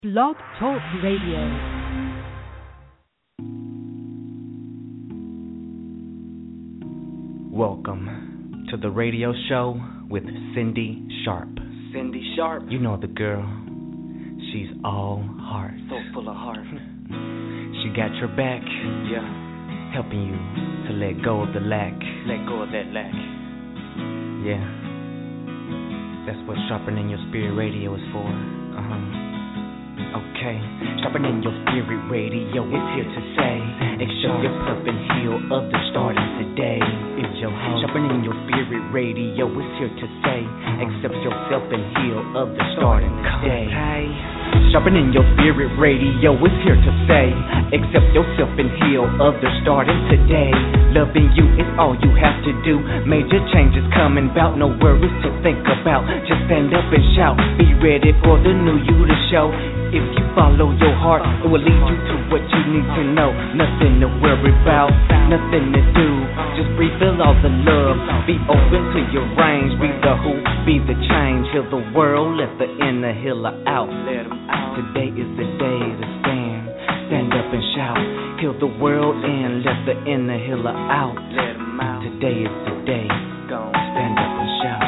Blog Talk Radio. Welcome to the radio show with Cindy Sharp. Cindy Sharp. You know the girl. She's all heart. So full of heart. She got your back. Yeah. Helping you to let go of the lack. Let go of that lack. Yeah. That's what Sharpening Your Spirit Radio is for. Okay. Sharpening Your Spirit Radio is here to say, accept your purpose and heal others starting today. Is your hope. Sharpening Your Spirit Radio is here to say, accept yourself and heal others starting today. Sharpening Your Spirit Radio is here to say, accept yourself and heal others starting today. Loving you is all you have to do. Major changes coming about, no worries to think about. Just stand up and shout, be ready for the new you to show. If you follow your heart, it will lead you to what you need to know. Nothing to worry about, nothing to do. Just breathe, feel all the love. Be open to your range. Be the who, be the change. Heal the world, let the inner healer out. Let 'em out. Today is the day to stand. Stand up and shout. Heal the world and let the inner healer out. Let 'em out. Today is the day. Gone. Stand up and shout.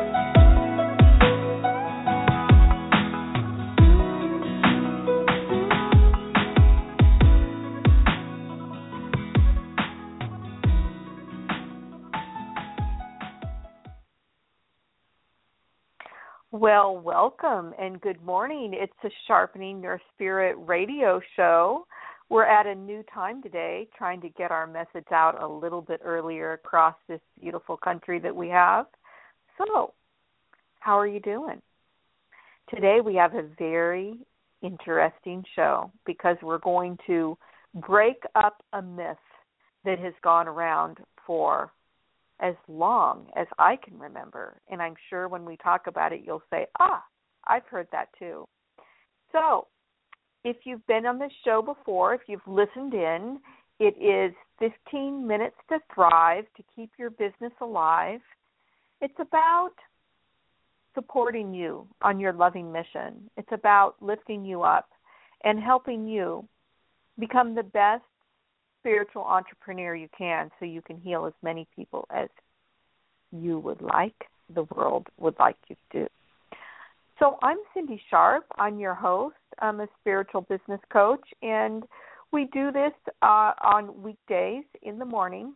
Well, welcome and good morning. It's the Sharpening Your Spirit radio show. We're at a new time today, trying to get our message out a little bit earlier across this beautiful country that we have. So, how are you doing? Today we have a very interesting show because we're going to break up a myth that has gone around for as long as I can remember. And I'm sure when we talk about it, you'll say, I've heard that too. So if you've been on this show before, if you've listened in, it is 15 minutes to thrive, to keep your business alive. It's about supporting you on your loving mission. It's about lifting you up and helping you become the best spiritual entrepreneur you can, so you can heal as many people as you would like, the world would like you to do. So I'm Cindy Sharp. I'm your host. I'm a spiritual business coach, and we do this on weekdays in the morning.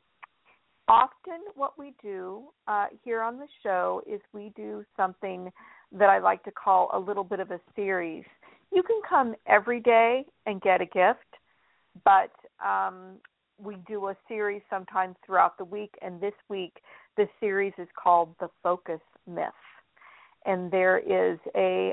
Often what we do here on the show is we do something that I like to call a little bit of a series. You can come every day and get a gift, but we do a series sometimes throughout the week, and this week the series is called The Focus Myth. And there is a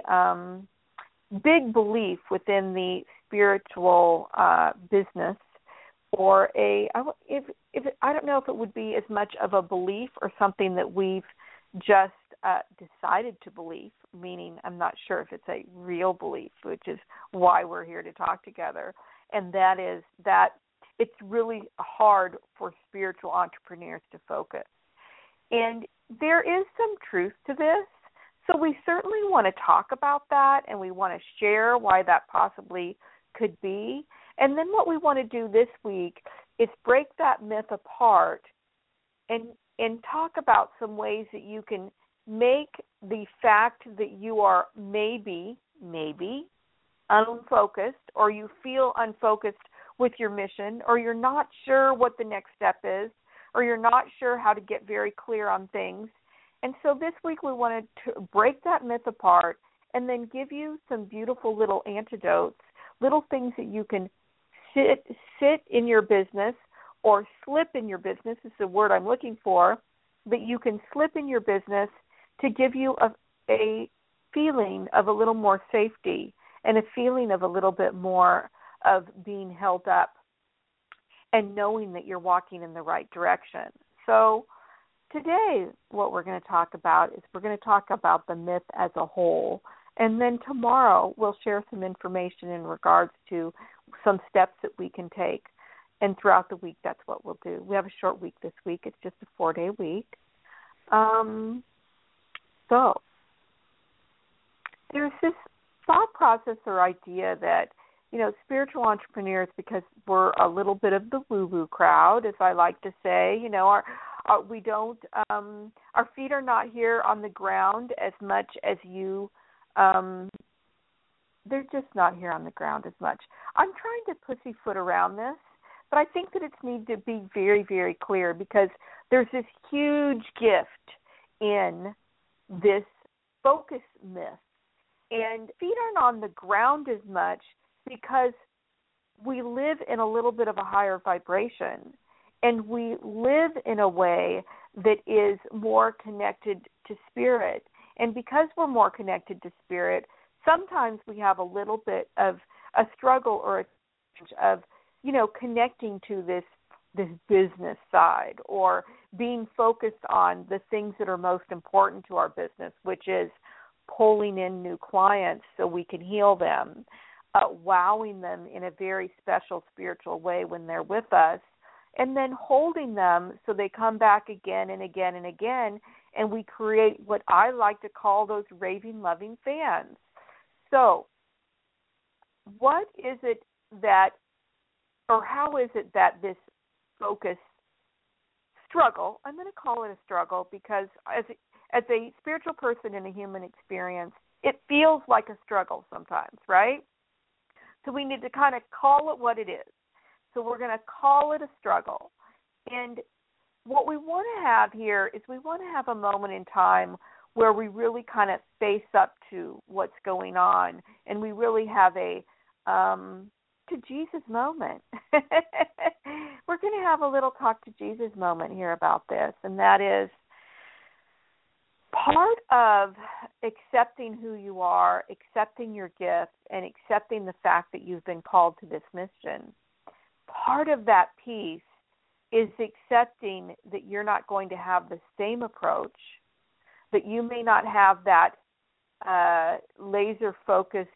big belief within the spiritual business, or I don't know if it would be as much of a belief or something that we've just decided to believe, meaning I'm not sure if it's a real belief, which is why we're here to talk together. And that is that it's really hard for spiritual entrepreneurs to focus. And there is some truth to this. So we certainly want to talk about that, and we want to share why that possibly could be. And then what we want to do this week is break that myth apart and talk about some ways that you can make the fact that you are maybe unfocused, or you feel unfocused with your mission, or you're not sure what the next step is, or you're not sure how to get very clear on things. And so this week we wanted to break that myth apart and then give you some beautiful little antidotes, little things that you can sit in your business, or slip in your business is the word I'm looking for, that you can slip in your business to give you a feeling of a little more safety and a feeling of a little bit more of being held up and knowing that you're walking in the right direction. So today what we're going to talk about is we're going to talk about the myth as a whole. And then tomorrow we'll share some information in regards to some steps that we can take. And throughout the week, that's what we'll do. We have a short week this week. It's just a 4-day week. So there's this thought process or idea that, spiritual entrepreneurs, because we're a little bit of the woo-woo crowd, as I like to say, we don't, our feet are not here on the ground as much as you, they're just not here on the ground as much. I'm trying to pussyfoot around this, but I think that it's need to be very, very clear, because there's this huge gift in this focus myth. And feet aren't on the ground as much because we live in a little bit of a higher vibration, and we live in a way that is more connected to spirit. And because we're more connected to spirit, sometimes we have a little bit of a struggle or a challenge of, connecting to this business side, or being focused on the things that are most important to our business, which is pulling in new clients so we can heal them, wowing them in a very special spiritual way when they're with us, and then holding them so they come back again and again and again, and we create what I like to call those raving, loving fans. So what is it that, or how is it that this focus struggle, I'm going to call it a struggle because as a spiritual person in a human experience, it feels like a struggle sometimes, right? So we need to kind of call it what it is. So we're going to call it a struggle. And what we want to have here is we want to have a moment in time where we really kind of face up to what's going on, and we really have a to Jesus moment. We're going to have a little talk to Jesus moment here about this, and that is part of accepting who you are, accepting your gift, and accepting the fact that you've been called to this mission. Part of that piece is accepting that you're not going to have the same approach, that you may not have that laser-focused,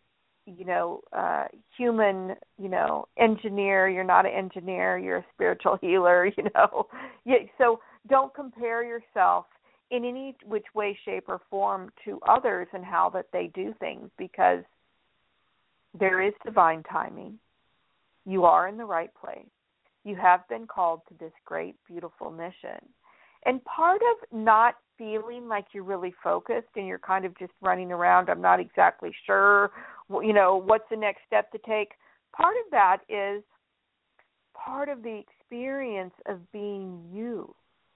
human, engineer. You're not an engineer. You're a spiritual healer, So don't compare yourself in any which way, shape, or form to others and how that they do things, because there is divine timing. You are in the right place. You have been called to this great, beautiful mission. And part of not feeling like you're really focused and you're kind of just running around, I'm not exactly sure, what's the next step to take, part of that is part of the experience of being you.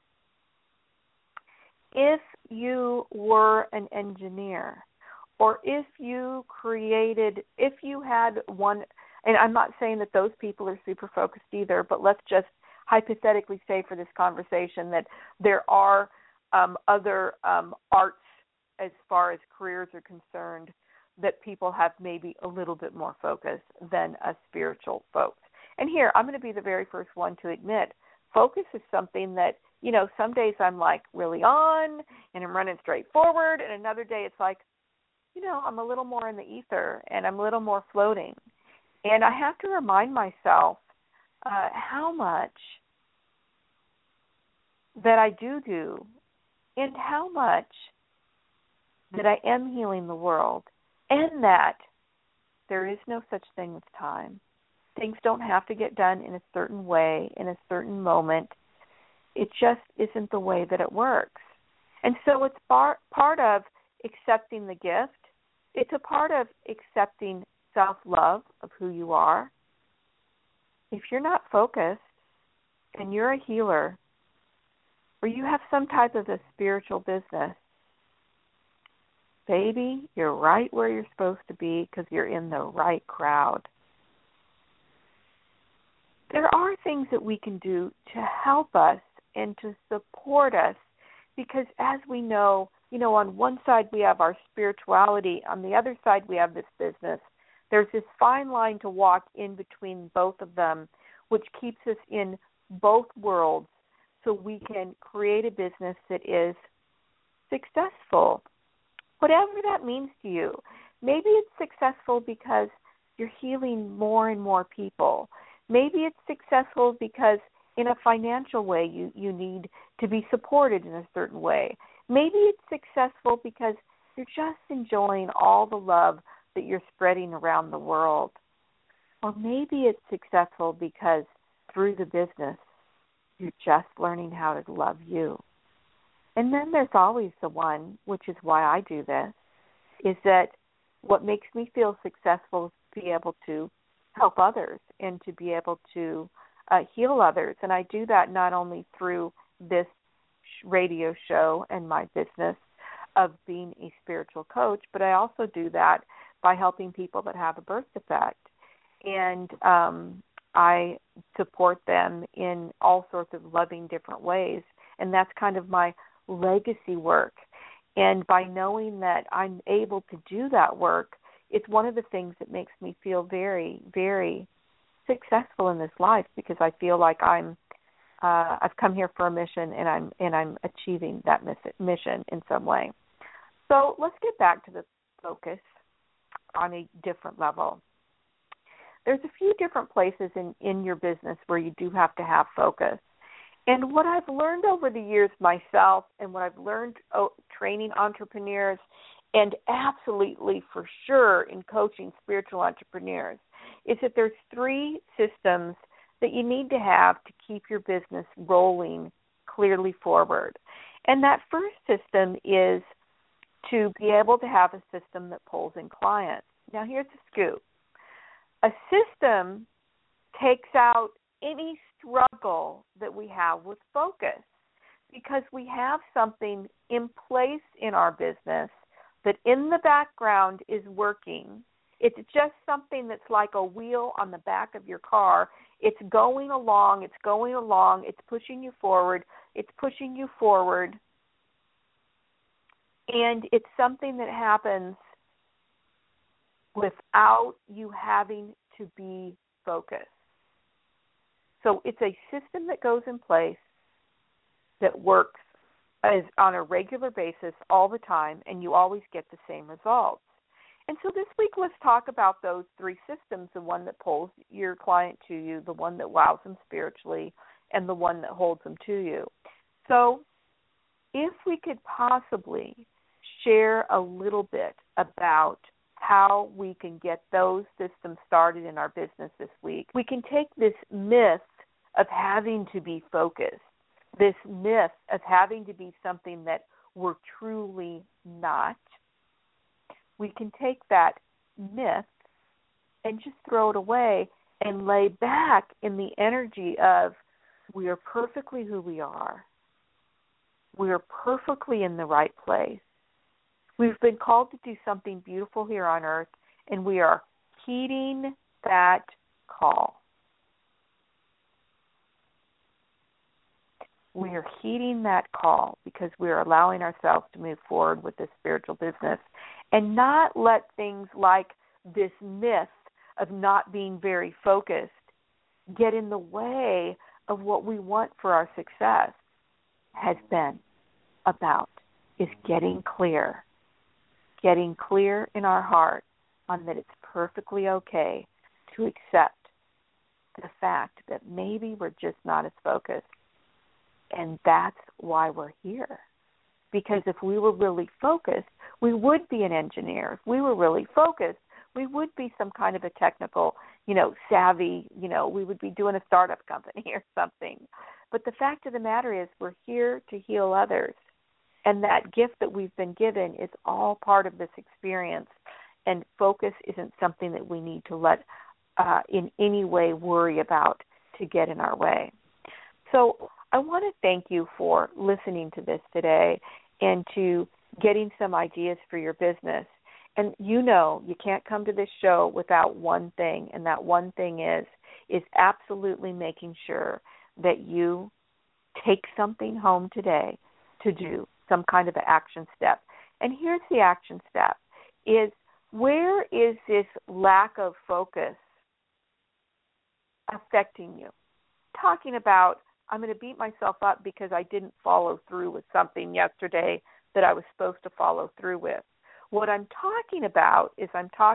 If you were an engineer, or if you had one, and I'm not saying that those people are super focused either, but let's just hypothetically say for this conversation that there are other arts as far as careers are concerned that people have maybe a little bit more focus than us spiritual folks. And here, I'm going to be the very first one to admit, focus is something that, some days I'm like really on and I'm running straight forward, and another day it's like, I'm a little more in the ether and I'm a little more floating. And I have to remind myself how much that I do and how much that I am healing the world, and that there is no such thing as time. Things don't have to get done in a certain way, in a certain moment. It just isn't the way that it works. And so it's part of accepting the gift. It's a part of accepting self-love of who you are. If you're not focused and you're a healer, or you have some type of a spiritual business, baby, you're right where you're supposed to be because you're in the right crowd. There are things that we can do to help us and to support us, because as we know, on one side we have our spirituality, on the other side we have this business. There's this fine line to walk in between both of them, which keeps us in both worlds so we can create a business that is successful, whatever that means to you. Maybe it's successful because you're healing more and more people. Maybe it's successful because in a financial way you need to be supported in a certain way. Maybe it's successful because you're just enjoying all the love that you're spreading around the world. Or maybe it's successful because through the business, you're just learning how to love you. And then there's always the one, which is why I do this, is that what makes me feel successful is to be able to help others and to be able to heal others. And I do that not only through this radio show and my business of being a spiritual coach, but I also do that by helping people that have a birth defect. And I support them in all sorts of loving different ways. And that's kind of my legacy work. And by knowing that I'm able to do that work, it's one of the things that makes me feel very, very successful in this life, because I feel like I've come here for a mission, and I'm achieving that mission in some way. So let's get back to the focus on a different level. There's a few different places in your business where you do have to have focus. And what I've learned over the years myself, and what I've learned training entrepreneurs, and absolutely for sure in coaching spiritual entrepreneurs, is that there's 3 systems that you need to have to keep your business rolling clearly forward. And that first system is to be able to have a system that pulls in clients. Now here's the scoop. A system takes out any struggle that we have with focus, because we have something in place in our business that in the background is working. It's just something that's like a wheel on the back of your car. It's going along, it's pushing you forward, and it's something that happens without you having to be focused. So it's a system that goes in place that works on a regular basis all the time, and you always get the same results. And so this week, let's talk about those 3 systems, the one that pulls your client to you, the one that wows them spiritually, and the one that holds them to you. So if we could possibly share a little bit about how we can get those systems started in our business this week, we can take this myth of having to be focused, this myth of having to be something that we're truly not. We can take that myth and just throw it away and lay back in the energy of we are perfectly who we are. We are perfectly in the right place. We've been called to do something beautiful here on earth, and we are heeding that call. We are heeding that call because we are allowing ourselves to move forward with this spiritual business and not let things like this myth of not being very focused get in the way of what we want for our success has been about, is getting clear in our heart on that it's perfectly okay to accept the fact that maybe we're just not as focused. And that's why we're here. Because if we were really focused, we would be an engineer. If we were really focused, we would be some kind of a technical, savvy, we would be doing a startup company or something. But the fact of the matter is we're here to heal others. And that gift that we've been given is all part of this experience. And focus isn't something that we need to let in any way worry about to get in our way. So I want to thank you for listening to this today and to getting some ideas for your business. And you can't come to this show without one thing, and that one thing is absolutely making sure that you take something home today to do, some kind of an action step. And here's the action step, is where is this lack of focus affecting you? Talking about, I'm going to beat myself up because I didn't follow through with something yesterday that I was supposed to follow through with. What I'm talking about is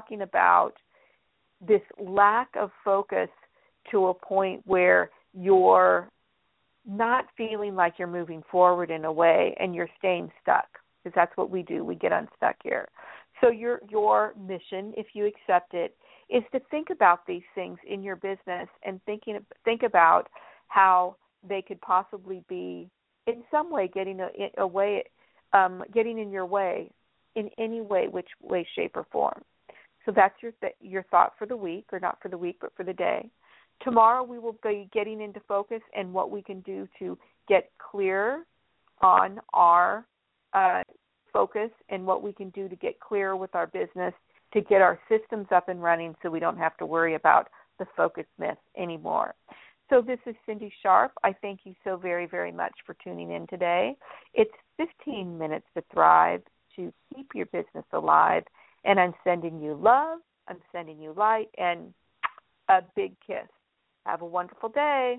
this lack of focus to a point where you're not feeling like you're moving forward in a way and you're staying stuck, because that's what we do. We get unstuck here. So your mission, if you accept it, is to think about these things in your business and think about how they could possibly be in some way getting in your way in any way, which way, shape, or form. So that's your thought for the week, or not for the week, but for the day. Tomorrow we will be getting into focus and what we can do to get clear on our focus and what we can do to get clear with our business to get our systems up and running so we don't have to worry about the focus myth anymore. So this is Cindy Sharp. I thank you so very, very much for tuning in today. It's 15 minutes to thrive, to keep your business alive, and I'm sending you love, I'm sending you light, and a big kiss. Have a wonderful day.